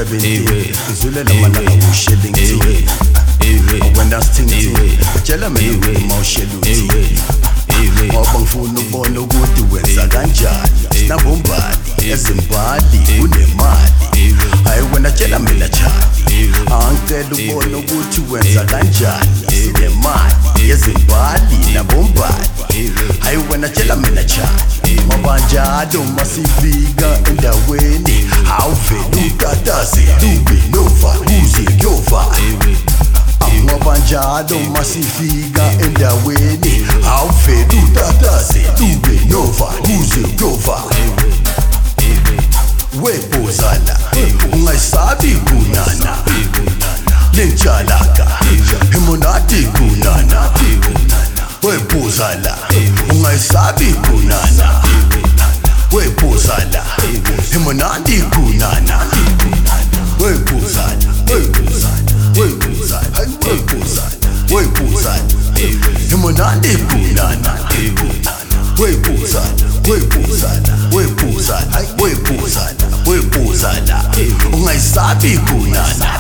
17 Izulela malanga ushelling tea When that's ting ting Tshela mina mawusheluthi Ngoba ngifuna ukubona ukuthi wenza kanjani Sinabombali ezimbali unemali Hayi wena tshela mina chali Angicela ukubona ukuthi wenza kanjani Sinemali ezimbali nabombali Hayi wena tshela mina chali Mabanjalo masifika endaweni Awuvele ukataze Dube nova kuze kuyova Ngoba njalo masifika endaweni Awuvele utataze Dube nova kuze kuyova Webhozala ungayisabi kunana Lentshalaka emonati kunana Webhozala ungayisabi kunana Webhozala emonati kunana Webhozala Webhozala emonati kunana Webhozala ungayisabi kunana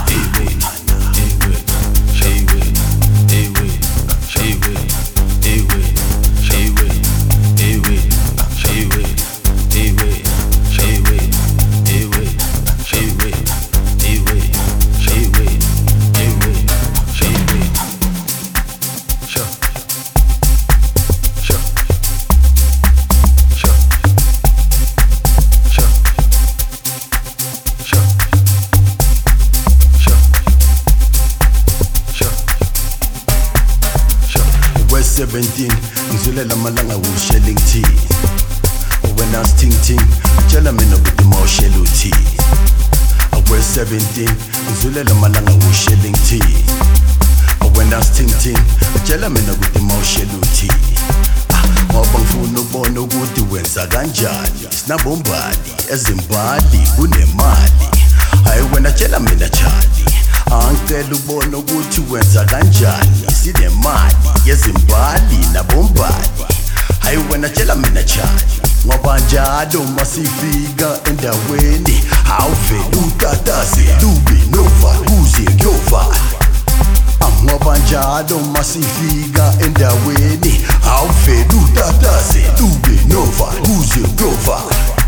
West 17 Ngizulela malanga ushelling tea When that's ting ting Tshela mina ukuthi mawusheluthi West 17 Ngizulela malanga ushelling tea When that's ting ting Tshela mina ukuthi mawusheluthi Ngoba ngifuna ukubona ukuthi wenza kanjani Sinabombali ezimbali unemali Hayi wena tshela mina chali Angicela ukubona ukuthi wenza kanjani Sinemali yezimbali nabombali Hayi wena tshela mina chali Ngoba njalo masifika endaweni Awuvele utataze Dube nova kuze kuyova Ngoba njalo masifika endaweni Awuvele utataze Dube nova kuze kuyova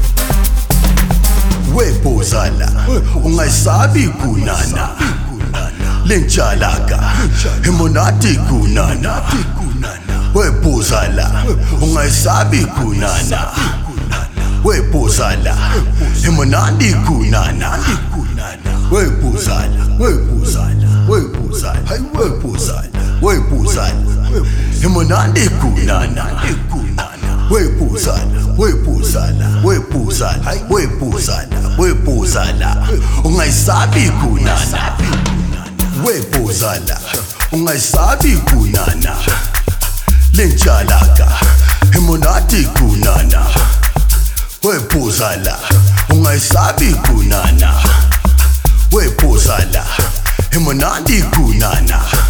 Webhozala ungayisabi kunana Lentshalaka emonati kunana Webhozala ungayisabi kunana Webhozala emonati kunana Webhozala emonati kunana Webhozala ungayisabi kunana Webhozala ungayisabi kunana Lentshalaka emonati kunana Webhozala ungayisabi kunana Webhozala emonati kunana